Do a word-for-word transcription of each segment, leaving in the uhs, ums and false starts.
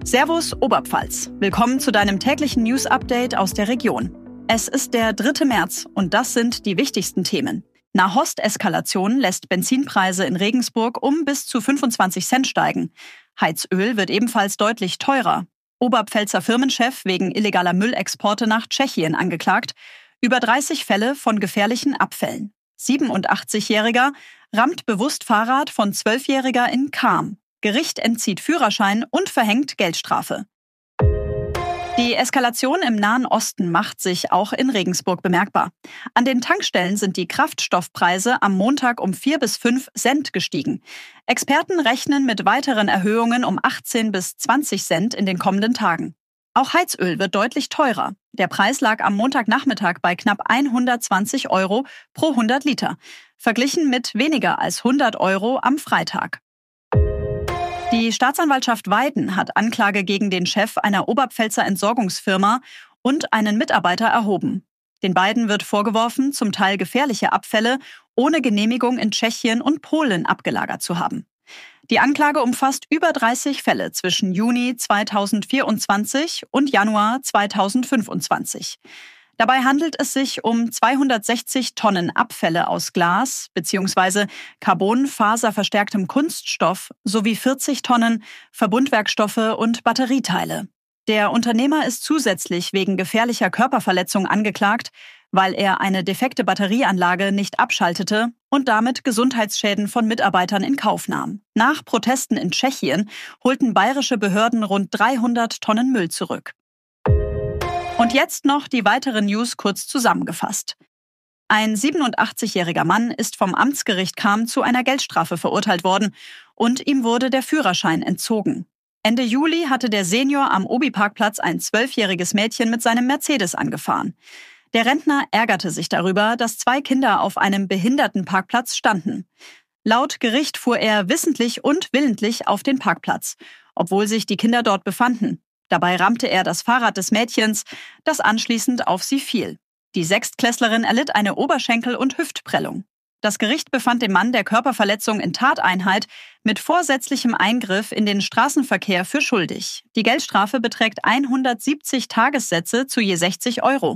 Servus Oberpfalz. Willkommen zu deinem täglichen News-Update aus der Region. Es ist der dritte März und das sind die wichtigsten Themen. Nahost-Eskalation lässt Benzinpreise in Regensburg um bis zu fünfundzwanzig Cent steigen. Heizöl wird ebenfalls deutlich teurer. Oberpfälzer Firmenchef wegen illegaler Müllexporte nach Tschechien angeklagt. Über dreißig Fälle von gefährlichen Abfällen. siebenundachtzigjähriger rammt bewusst Fahrrad von zwölfjähriger in Cham. Gericht entzieht Führerschein und verhängt Geldstrafe. Die Eskalation im Nahen Osten macht sich auch in Regensburg bemerkbar. An den Tankstellen sind die Kraftstoffpreise am Montag um vier bis fünf Cent gestiegen. Experten rechnen mit weiteren Erhöhungen um achtzehn bis zwanzig Cent in den kommenden Tagen. Auch Heizöl wird deutlich teurer. Der Preis lag am Montagnachmittag bei knapp hundertzwanzig Euro pro hundert Liter, verglichen mit weniger als hundert Euro am Freitag. Die Staatsanwaltschaft Weiden hat Anklage gegen den Chef einer Oberpfälzer Entsorgungsfirma und einen Mitarbeiter erhoben. Den beiden wird vorgeworfen, zum Teil gefährliche Abfälle ohne Genehmigung in Tschechien und Polen abgelagert zu haben. Die Anklage umfasst über dreißig Fälle zwischen Juni zweitausendvierundzwanzig und Januar zweitausendfünfundzwanzig. Dabei handelt es sich um zweihundertsechzig Tonnen Abfälle aus Glas bzw. carbonfaserverstärktem Kunststoff sowie vierzig Tonnen Verbundwerkstoffe und Batterieteile. Der Unternehmer ist zusätzlich wegen gefährlicher Körperverletzung angeklagt, weil er eine defekte Batterieanlage nicht abschaltete und damit Gesundheitsschäden von Mitarbeitern in Kauf nahm. Nach Protesten in Tschechien holten bayerische Behörden rund dreihundert Tonnen Müll zurück. Und jetzt noch die weiteren News kurz zusammengefasst. Ein siebenundachtzigjähriger Mann ist vom Amtsgericht Cham zu einer Geldstrafe verurteilt worden und ihm wurde der Führerschein entzogen. Ende Juli hatte der Senior am Obi-Parkplatz ein zwölfjähriges Mädchen mit seinem Mercedes angefahren. Der Rentner ärgerte sich darüber, dass zwei Kinder auf einem Behindertenparkplatz standen. Laut Gericht fuhr er wissentlich und willentlich auf den Parkplatz, obwohl sich die Kinder dort befanden. Dabei rammte er das Fahrrad des Mädchens, das anschließend auf sie fiel. Die Sechstklässlerin erlitt eine Oberschenkel- und Hüftprellung. Das Gericht befand den Mann der Körperverletzung in Tateinheit mit vorsätzlichem Eingriff in den Straßenverkehr für schuldig. Die Geldstrafe beträgt hundertsiebzig Tagessätze zu je sechzig Euro.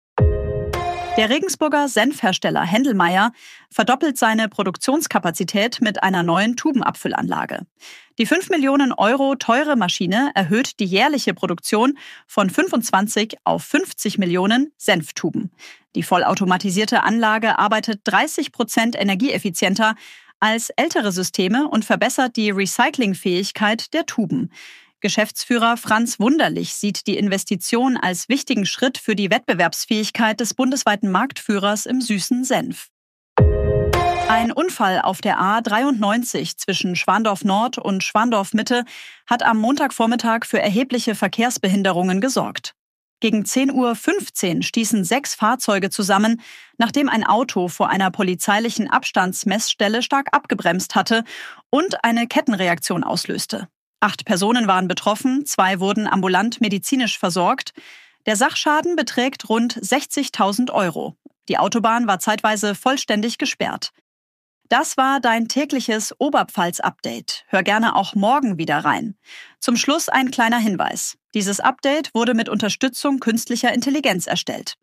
Der Regensburger Senfhersteller Händelmeier verdoppelt seine Produktionskapazität mit einer neuen Tubenabfüllanlage. Die fünf Millionen Euro teure Maschine erhöht die jährliche Produktion von fünfundzwanzig auf fünfzig Millionen Senftuben. Die vollautomatisierte Anlage arbeitet dreißig Prozent energieeffizienter als ältere Systeme und verbessert die Recyclingfähigkeit der Tuben. Geschäftsführer Franz Wunderlich sieht die Investition als wichtigen Schritt für die Wettbewerbsfähigkeit des bundesweiten Marktführers im süßen Senf. Ein Unfall auf der A dreiundneunzig zwischen Schwandorf Nord und Schwandorf Mitte hat am Montagvormittag für erhebliche Verkehrsbehinderungen gesorgt. Gegen zehn Uhr fünfzehn stießen sechs Fahrzeuge zusammen, nachdem ein Auto vor einer polizeilichen Abstandsmessstelle stark abgebremst hatte und eine Kettenreaktion auslöste. Acht Personen waren betroffen, zwei wurden ambulant medizinisch versorgt. Der Sachschaden beträgt rund sechzigtausend Euro. Die Autobahn war zeitweise vollständig gesperrt. Das war dein tägliches Oberpfalz-Update. Hör gerne auch morgen wieder rein. Zum Schluss ein kleiner Hinweis. Dieses Update wurde mit Unterstützung künstlicher Intelligenz erstellt.